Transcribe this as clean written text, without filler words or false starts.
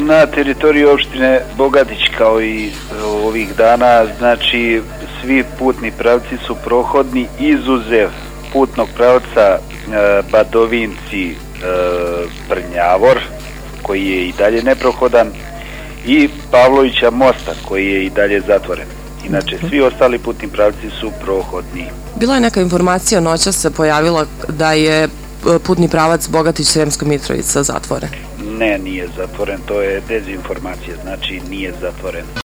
Na teritoriji opštine Bogatić, kao i ovih dana, znači svi putni pravci su prohodni izuzev putnog pravca Badovinci Brnjavor, koji je i dalje neprohodan, i Pavlovića mosta, koji je i dalje zatvoren. Inače, svi ostali putni pravci su prohodni. Bila je neka informacija, noćas se pojavila da je putni pravac Bogatić-Sremska Mitrovica zatvoren. Ne, nije zatvoren, to je dezinformacija, znači nije zatvoren.